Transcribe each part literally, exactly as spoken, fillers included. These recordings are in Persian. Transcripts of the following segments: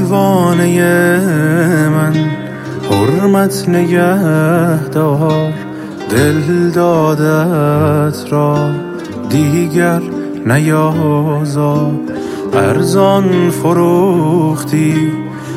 پروانه من حرمت نگه دار، دل دادت را دیگر نیازار. ارزان فروختی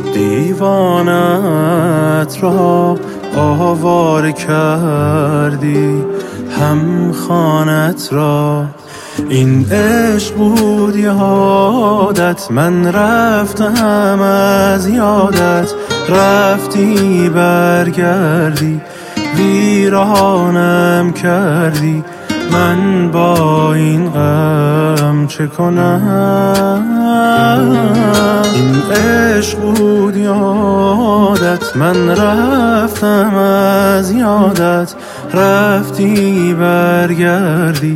دیوانت را، آواره کردی هم خانت را. این عشق بود یادت، من رفتم از یادت، رفتی برگردی ویرانم کردی. من با این غم چه کنم؟ این عشق بود یادت، من رفتم از یادت، رفتی برگردی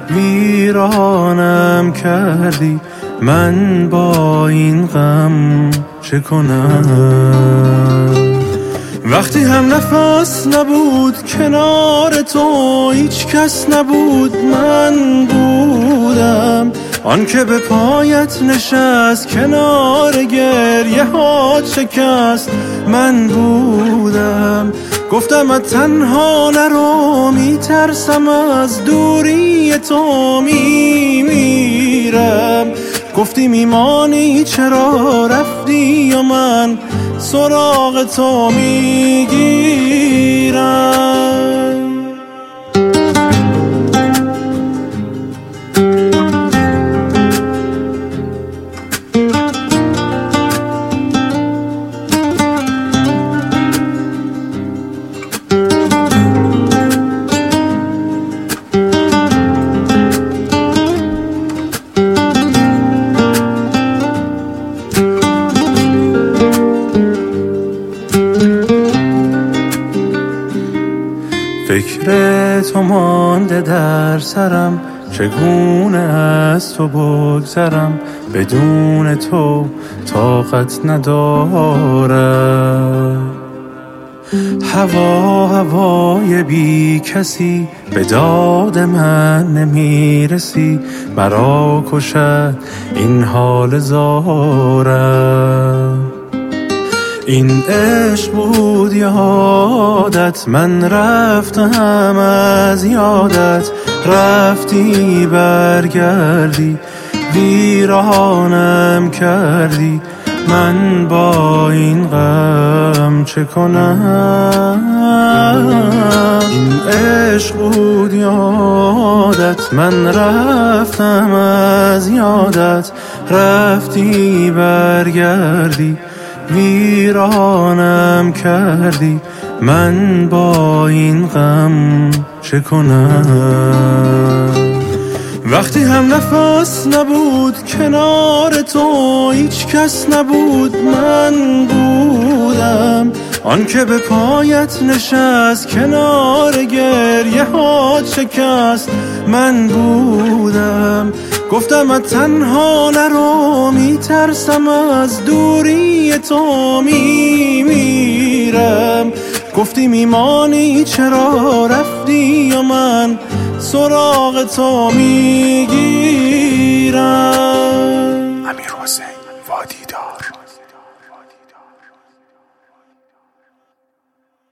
ویرانم کردی. من با این غم چه کنم؟ وقتی هم نفس نبود کنار تو، هیچ کس نبود من بودم. آن که به پایت نشست کنار گریه ها شکست، من بودم. گفتم از تنها نرو، میترسم از دوری تو میمیرم. گفتی میمانی چرا رفتی و من سراغ تو میگیرم. فکر تو مانده در سرم، چگونه از تو بگذرم؟ بدون تو طاقت ندارم. هوا هوای بی کسی، به داد من نمیرسی. مرا کشد این حال زارم. این عشق بود یادت، من رفتم از یادت، رفتی برگردی ویرانم کردی. من با این غم چه کنم؟ این عشق بود یادت، من رفتم از یادت، رفتی برگردی ویرانم کردی. من با این غم چه کنم؟ وقتی هم نفس نبود کنار تو، هیچ کس نبود من بودم. آن که به پایت نشست کنار گریه ها شکست، من بودم. گفتم از تنها نرو، میترسم از دوری تو میمیرم. گفتی میمانی چرا رفتی و من سراغ تو میگیرم.